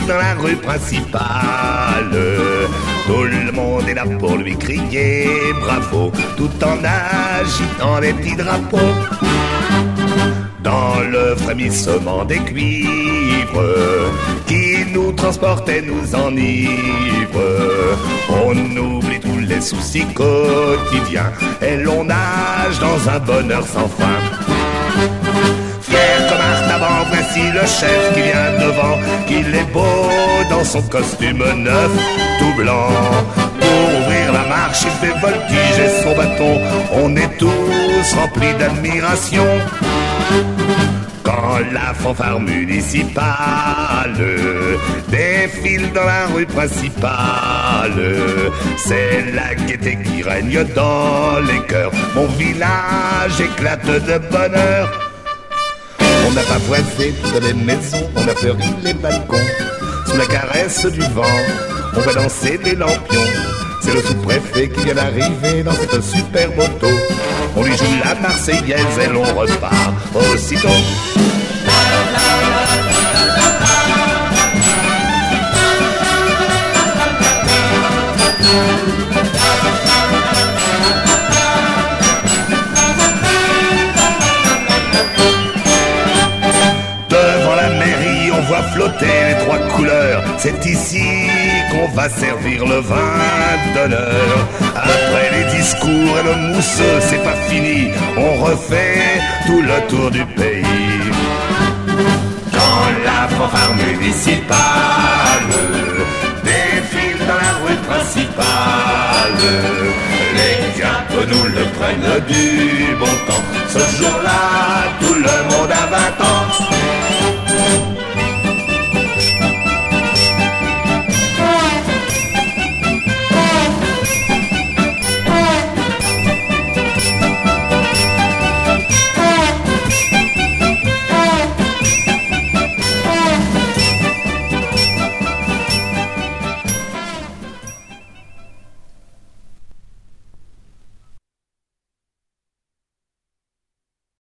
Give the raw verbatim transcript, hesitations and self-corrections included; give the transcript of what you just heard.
défile dans la rue principale. Tout le monde est là pour lui crier bravo, tout en agitant les petits drapeaux. Dans le frémissement des cuivres qui nous transportent et nous enivrent, on oublie tous les soucis quotidiens et l'on nage dans un bonheur sans fin. Fier comme Artaban, voici le chef qui vient devant, qu'il est beau dans son costume neuf, tout blanc. Pour ouvrir la marche, il fait voltiger son bâton, on est tous remplis d'admiration. Quand la fanfare municipale défile dans la rue principale, c'est la gaieté qui règne dans les cœurs. Mon village éclate de bonheur. On n'a pas voisé toutes les maisons, on a fleuri les balcons. Sous la caresse du vent, on va danser des lampions. C'est le sous-préfet qui vient d'arriver dans cette superbe auto. On lui joue la Marseillaise et l'on repart aussitôt. Devant la mairie, on voit flotter les trois couleurs. C'est ici qu'on va servir le vin d'honneur. Après les discours et le mousseux, c'est pas fini, on refait tout le tour du pays. Quand la fanfare municipale défile dans la rue principale, les capes nous le prennent du